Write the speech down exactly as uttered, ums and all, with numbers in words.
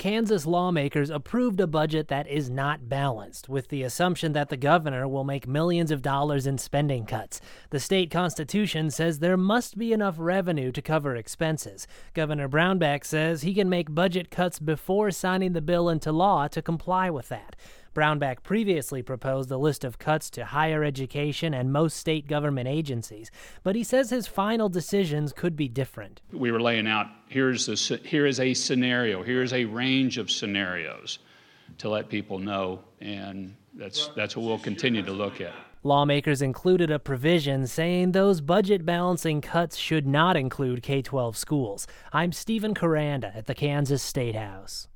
Kansas lawmakers approved a budget that is not balanced, with the assumption that the governor will make millions of dollars in spending cuts. The state constitution says there must be enough revenue to cover expenses. Governor Brownback says he can make budget cuts before signing the bill into law to comply with that. Brownback previously proposed a list of cuts to higher education and most state government agencies, but he says his final decisions could be different. We were laying out, here's a, here is a scenario, here's a range of scenarios to let people know, and that's, that's what we'll continue to look at. Lawmakers included a provision saying those budget balancing cuts should not include K twelve schools. I'm Stephen Caranda at the Kansas State House.